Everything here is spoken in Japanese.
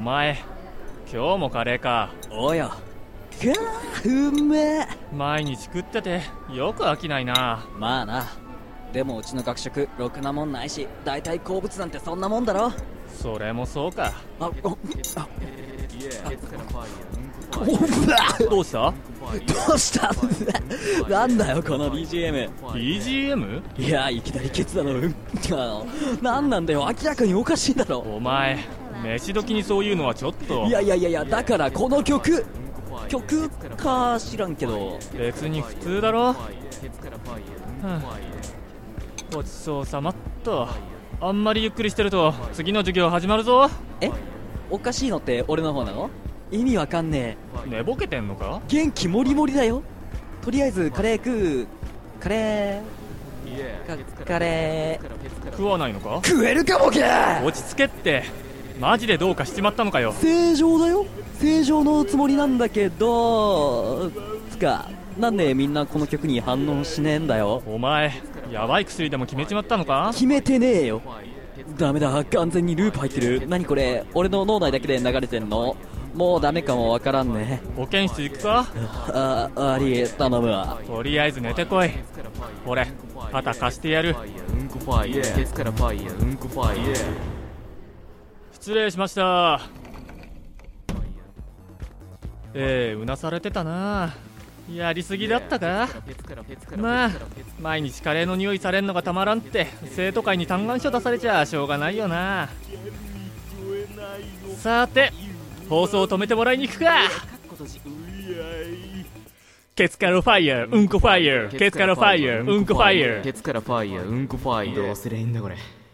前今日もカレーか。 おや、うめえ。 毎日食っててよく飽きないな。 まあな。でもうちの学食ろくなもんないし、大体好物なんてそんなもんだろ。 それもそうか。どうした？ どうしたなんだよこの BGM。 いや、いきなりケツだのなんなんだよ、明らかにおかしいだろ。 お前飯時にそういうのはちょっと。 いや、だからこの曲か知らんけど別に普通だろ。ごちそうさまっと。あんまりゆっくりしてると次の授業始まるぞ。 おかしいのって俺の方なの？意味わかんねえ。寝ぼけてんのか？ 元気もりもりだよ。とりあえずカレー食う。カレー食わないのか？ 食えるかボケ。 落ち着けって。マジでどうかしちまったのかよ。 正常だよ、正常のつもりなんだけどなんでみんなこの曲に反応しねえんだよ。 お前やばい薬でも決めちまったのか？ 決めてねえよ。ダメだ、完全にループ入ってる。何これ、俺の脳内だけで流れてんの？もうダメかもわからんね。 保健室行くか？ あり頼むわ。 とりあえず寝てこい。これ肩貸してやる。失礼しました。うなされてたな。やりすぎだったか？まあ毎日カレーの匂いされんのがたまらんって生徒会に嘆願書出されちゃしょうがないよな。さて放送を止めてもらいに行くか。ケツからファイヤーうんこファイヤー、ケツからファイヤーうんこファイヤー、 ケツからファイヤーうんこファイヤー。 どうすりゃいいんだこれ。